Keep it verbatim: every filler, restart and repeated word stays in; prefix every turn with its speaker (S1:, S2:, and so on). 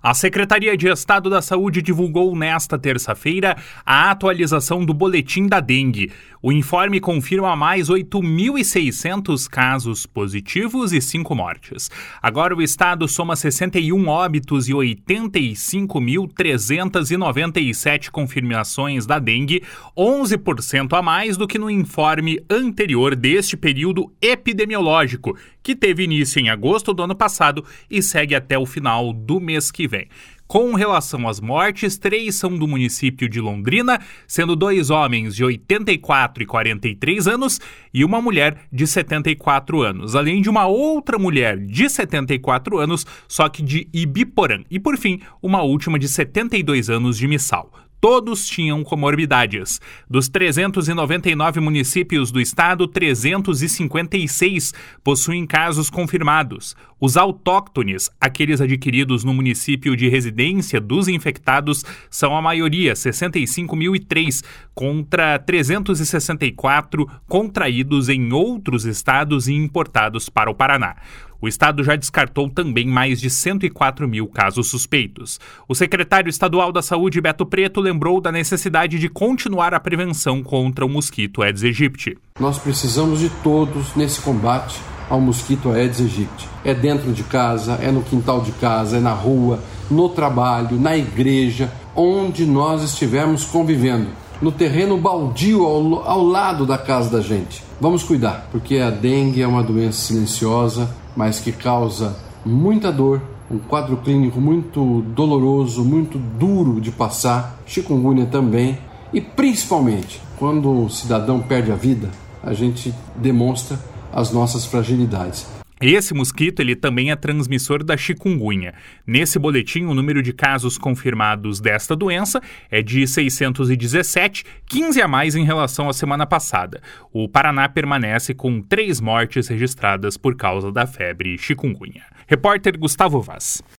S1: A Secretaria de Estado da Saúde divulgou nesta terça-feira a atualização do boletim da dengue. O informe confirma mais oito mil e seiscentos casos positivos e cinco mortes. Agora o estado soma sessenta e um óbitos e oitenta e cinco mil trezentas e noventa e sete confirmações da dengue, onze por cento a mais do que no informe anterior deste período epidemiológico, que teve início em agosto do ano passado e segue até o final do mês que vem. Com relação às mortes, três são do município de Londrina, sendo dois homens de oitenta e quatro e quarenta e três anos e uma mulher de setenta e quatro anos, além de uma outra mulher de setenta e quatro anos, só que de Ibiporã. E, por fim, uma última de setenta e dois anos de Missal. Todos tinham comorbidades. Dos trezentos e noventa e nove municípios do estado, trezentos e cinquenta e seis possuem casos confirmados. Os autóctones, aqueles adquiridos no município de residência dos infectados, são a maioria, sessenta e cinco mil e três, contra trezentos e sessenta e quatro contraídos em outros estados e importados para o Paraná. O estado já descartou também mais de cento e quatro mil casos suspeitos. O secretário estadual da Saúde, Beto Preto, lembrou da necessidade de continuar a prevenção contra o mosquito Aedes aegypti.
S2: Nós precisamos de todos nesse combate ao mosquito Aedes aegypti. É dentro de casa, é no quintal de casa, é na rua, no trabalho, na igreja, onde nós estivermos convivendo. No terreno baldio ao, ao lado da casa da gente. Vamos cuidar, porque a dengue é uma doença silenciosa, mas que causa muita dor, um quadro clínico muito doloroso, muito duro de passar, chikungunya também, e principalmente, quando o cidadão perde a vida, a gente demonstra as nossas fragilidades.
S1: Esse mosquito ele também é transmissor da chikungunya. Nesse boletim, o número de casos confirmados desta doença é de seiscentos e dezessete, quinze a mais em relação à semana passada. O Paraná permanece com três mortes registradas por causa da febre chikungunya. Repórter Gustavo Vaz.